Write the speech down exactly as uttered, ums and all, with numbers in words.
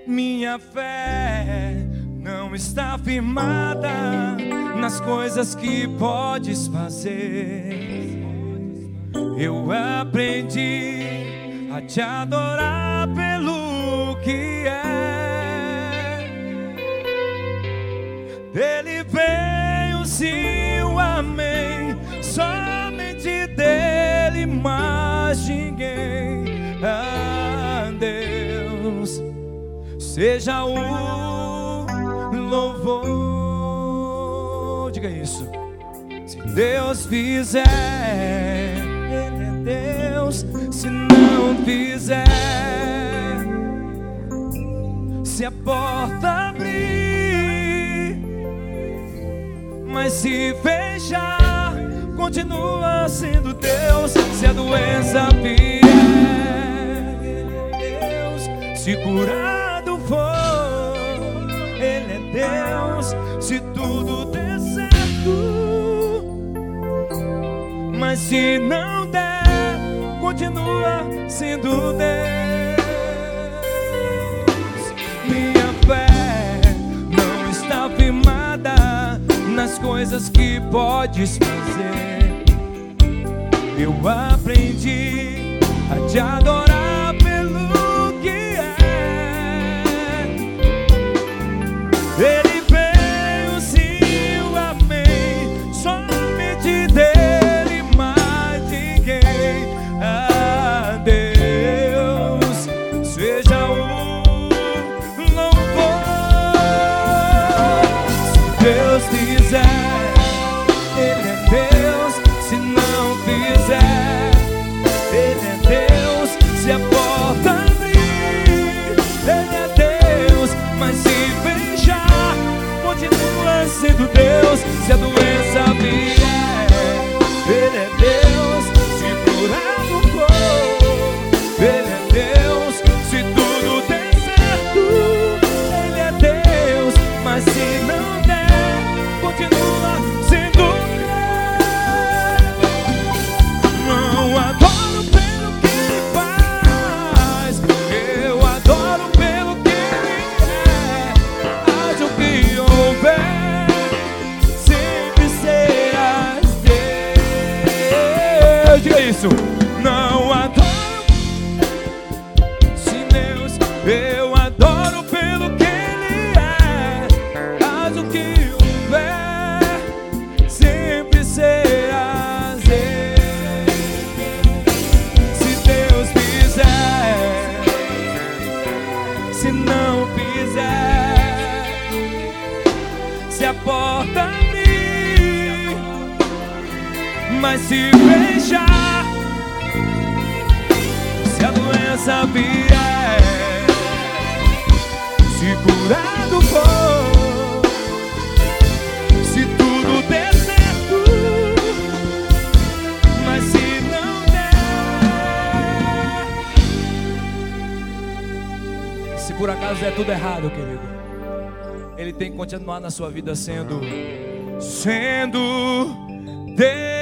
Minha fé não está firmada nas coisas que podes fazer. Eu aprendi a te adorar pelo que é. Dele vem o sim, o amém, somente dele, mais ninguém. Ah, Deus, seja o louvor. Diga isso. Se Deus fizer, Ele é Deus. Se não fizer, se a porta abrir, mas se fechar, continua sendo Deus. Se a doença vier, Ele é Deus. Se curado for, Ele é Deus. Se tudo der certo, mas se não der, continua sendo Deus. Minha fé não está firmada nas coisas que podes fazer. Eu aprendi a te adorar pelo que é. Ele veio, sim, o amém, somente dele, mais ninguém. Ah, Deus, seja o louvor. Se Deus fizer, Ele é Deus. Se não fizer, Ele é Deus. Se a porta abrir, Ele é Deus. Mas se fechar, continua sendo Deus. Se a doença vier, Ele é Deus. Se curado for, Ele é Deus. Se tudo der certo, Ele é Deus. Mas se não der, continua sendo Deus. Não adoro pelo que Ele faz, eu adoro pelo que Ele é. Haja o que houver, sempre serás Deus. Diga isso. Não adoro, sim, Deus, eu adoro pelo que Ele é. Haja o que houver, sempre serás Deus. Se Deus fizer, se não fizer, se a porta abrir, mas se fechar, se a doença vier, se curado for, se tudo der certo, mas se não der, se por acaso der tudo errado, querido, Ele tem que continuar na sua vida sendo, sendo Deus.